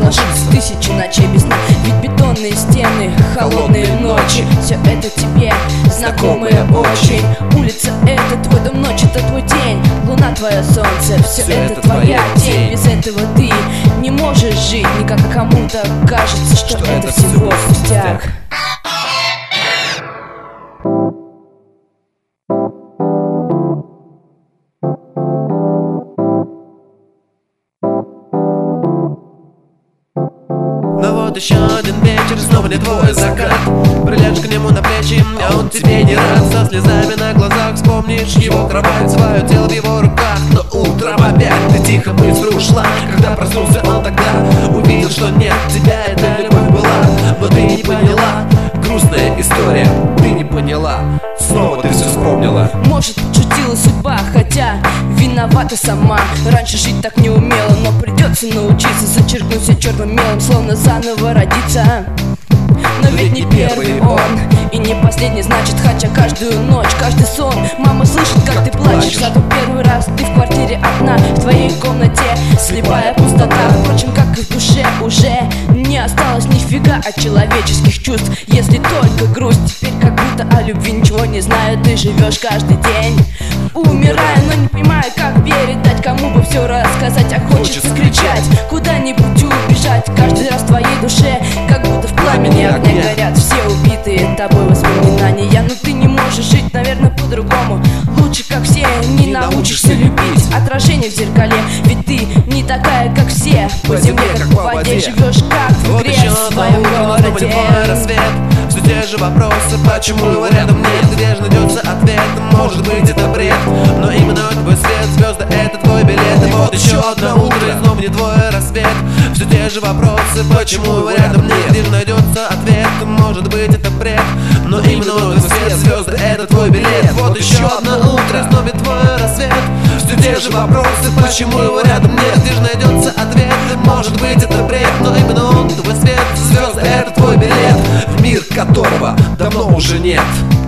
ложиться тысячи ночей без сна. Ведь бетонные стены, холодные ночи, все это тебе знакомые очень. Улица — это твой дом, ночь — это твой день. Луна — твое солнце, все это твоя тень. Без этого ты не можешь жить никак, а кому-то кажется, что это всего пустяк. Но вот еще один вечер, снова не твой закат. Приляжешь к нему на плечи, а он тебе не рад. Со слезами на глазах вспомнишь его кровать, свое тело в его руках. Но утром опять ты тихо мысль ушла. Когда проснулся он тогда, увидел, что нет, тебя эта любовь была. Но ты не поняла, грустная история, ты не поняла. Снова ты все вспомнила. Может, шутила судьба, хотя виновата сама. Раньше жить так не умела, но придется научиться зачеркнуть все черным мелом, словно заново родиться. Но ведь не первый он, и не последний, значит, хотя каждую ночь, каждый сон мама слышит, как ты плачешь. Зато первый раз ты в квартире одна, в твоей комнате слепая пустота. Впрочем, как и в душе уже не осталось нифига от человеческих чувств, если только грусть. Теперь как будто о любви ничего не знаю, ты живешь каждый день, умирая, но не понимая, как передать, кому бы все рассказать. А хочется кричать, куда-нибудь убежать. Каждый раз в твоей душе как будто в пламени огня горят все убитые тобой воспоминания. Но ты не можешь жить, наверное, по-другому. Лучше, как все, не научишься любить отражение в зеркале. Ведь ты не такая, как все. По земле, как по воде, живешь как в игре в своем городе. Все те же вопросы, почему его рядом нет? Где же найдется ответ? Может быть, это бред, но именно твой свет, звезды — это твой билет. И вот еще одно утро, и снова не твой рассвет. Все те же вопросы, почему его рядом нет? Где же найдется ответ? Может быть, это бред, но именно твой свет, звезды — это твой билет. Вот еще одно утро, и снова твой рассвет. Все те же вопросы, почему его рядом нет? Где же найдется ответ? Может быть, это бред, но именно он твой свет, звезды — это твой билет, в мир которого давно уже нет.